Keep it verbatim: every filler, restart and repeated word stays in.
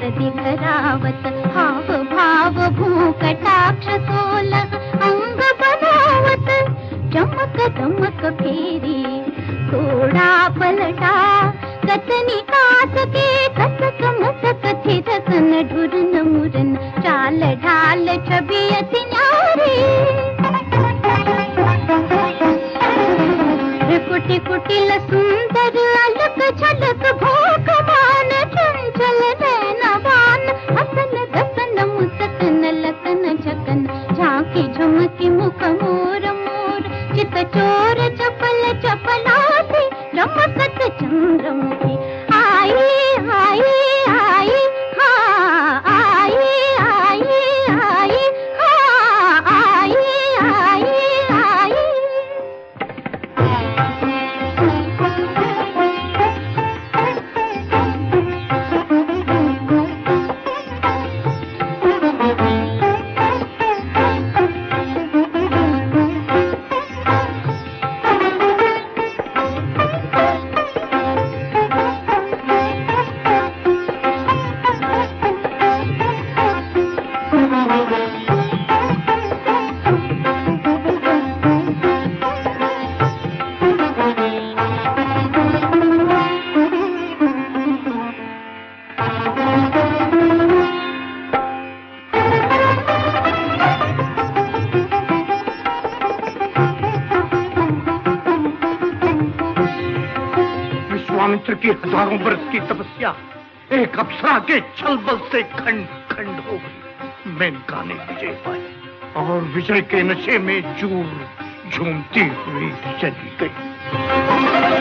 दिखरावत, हाव भाव भूकटाक्ष सोलह अंग बनावत, चमक दमक फेरी थोड़ा पलटा, कतनी कात के कसक मसक थिरकन ढुरन मुरन, चाल ढाल छवि अति न्यारी। कुटी कुटिल सुंदर अलक झलक भोगवान, चंचल नैनवान, हसन दसन मुसकन लकन झकन, झांकी झुमकी मुख मोर मोर, चित चोर चपल चपलासी, रमकत चंद्रमुखी। आई आई आई हाँ आई आई आई हाँ आई आई आई। विश्वामित्र की हजारों वर्ष की तपस्या एक अप्सरा के छल बल से खंड खंड हो गई। मेनका ने विजय पाई और विजय के नशे में चूर झूमती हुई चली गई।